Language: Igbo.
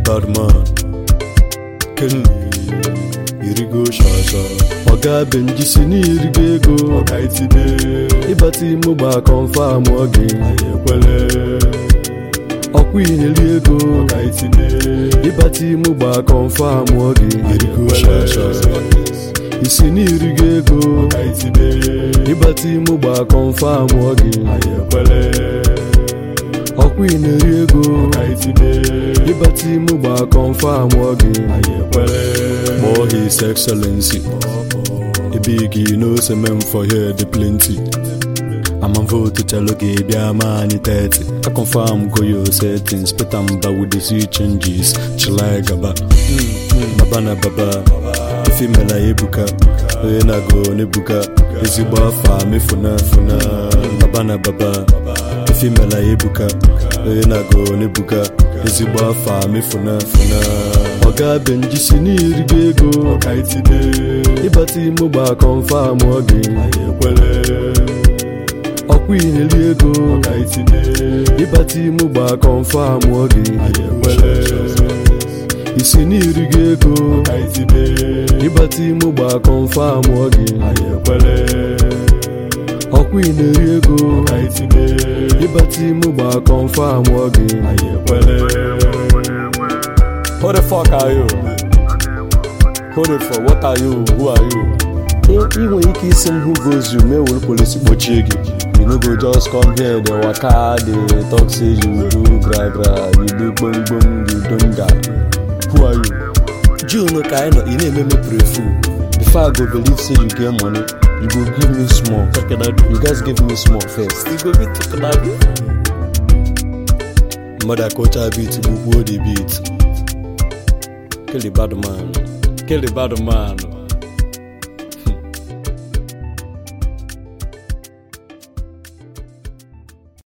bad man. Kenny, irigo shasha. Oga Benji sini irige go. Oga itibe. Ibati muba confirm ogi. Ayekwele. Okwi neli ego. Oga itibe. Ibati muba confirm ogi. Irigo shasha. Isini irige go. Oga itibe. Ibati muba confirm ogi. Ayekwele. Okwi neli ego. Oga itibe. Ibati muba confirm ogi. Ayekwele. More His Excellency. A biggie knows a man for here the plenty. I'm on vote to tell okay, be a man 30. I confirm go your settings, but I'm back with the sea changes. Chilai gaba, baba na baba. Female ebuka, na go nebuka. Is you bar for me funa. Baba na baba. Female ebuka, na go nebuka. Is you bar for me funa. Oga Benji sini irige go. Oga itibe. Ibati muba confirm ogi. Ayekwele. Okwi neli ego. Oga itibe. Ibati muba confirm ogi. Ayekwele. Isini irige go. Oga itibe. Ibati muba confirm ogi. Ayekwele. Okwi neli ego. Oga itibe. Ibati muba confirm ogi. Ayekwele. Who the fuck are you? Who the fuck? What are you? Who are you? Even if you see who goes you, me will police bochegi. You no go just come here, they waka, they talk say you do gra, you do boom, you don't die. Who are you? You no kind of, you name me pray fool. Before I go believe say you get money, you go give me small. You guys give me small first. You go be talking about it. Mother culture beat, who the beat. Kill the bad man.